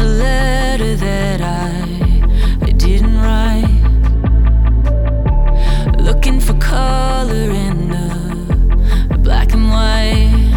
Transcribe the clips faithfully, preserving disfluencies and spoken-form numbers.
a letter that I, I didn't write, looking for color in the black and white.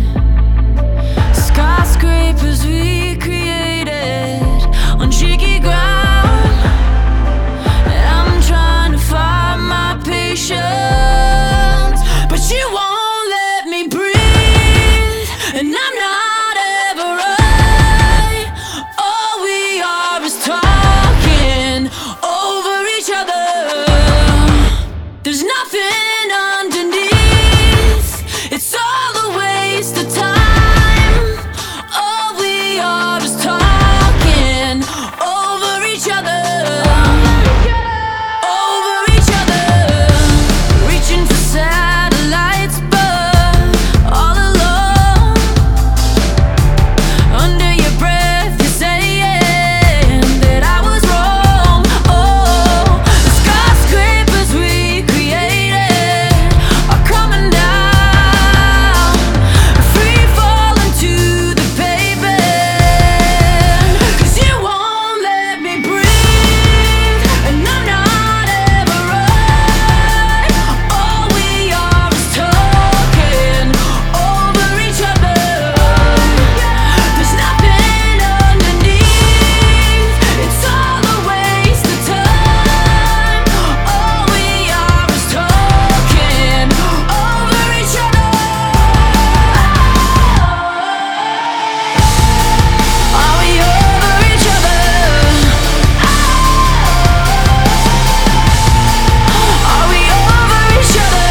Skyscrapers we created on shaky ground, and I'm trying to find my patience, but you won't let me breathe, and I'm not ever right. All we are is talking over each other. There's nothing underneath, it's all a waste of time. All we are is talking over each other, over each other. Reaching for satellites, but all alone. Under your breath, you're saying that I was wrong. Oh, the skyscrapers we created are coming down, free falling to the pavement. 'Cause you won't let me breathe, and I'm not ever right. All we are is talking over each other. There's nothing underneath, it's all a waste of time. All we are is talking over each other. Are we over each other? Are we over each other?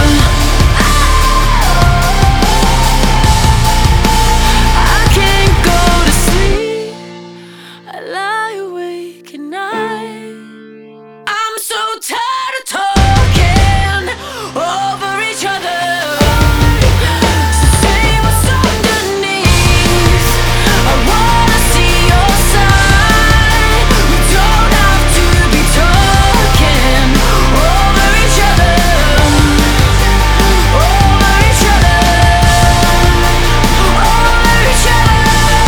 I can't go to sleep, I lie awake at night. I'm so tired of talking over each other. So say what's underneath, I wanna see your side. We don't have to be talking over each other, over each other, over each other,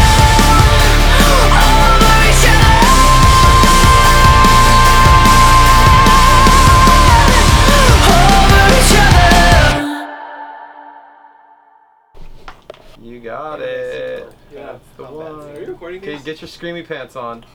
over each other. Over each other. You got it. Yeah. That's the Not bad. one. Are you recording Okay, these? get your screamy pants on.